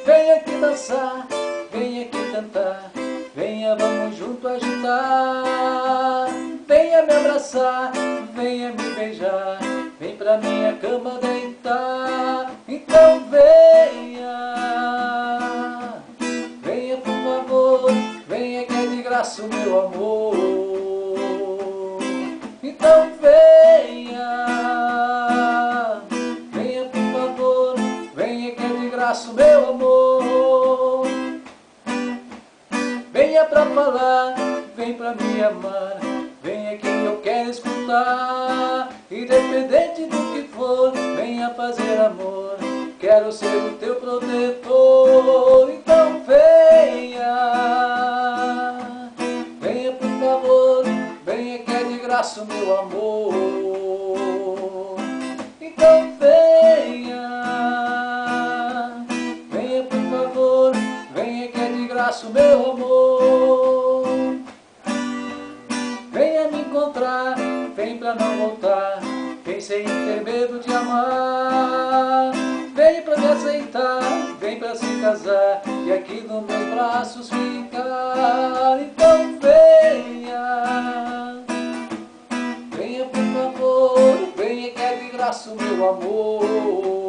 Venha aqui dançar, venha aqui cantar, venha, vamos junto agitar. Venha me abraçar, venha me beijar, vem pra minha cama deitar. Então venha, venha por favor, venha que é de graça o meu amor. Então venha, venha por favor, venha que é de graça o meu amor. Venha pra falar, vem pra me amar, venha que eu quero escutar. Independente do que for, venha fazer amor, quero ser o teu protetor. Então venha, venha por favor, venha que é de graça o meu amor. Então venha, venha por favor, venha que é de graça o meu amor. Venha me encontrar, vem pra não voltar, vem sem ter medo de amar. Vem pra me aceitar, vem pra se casar e aqui nos meus braços ficar. Então venha, venha por favor, venha que é de graça o meu amor.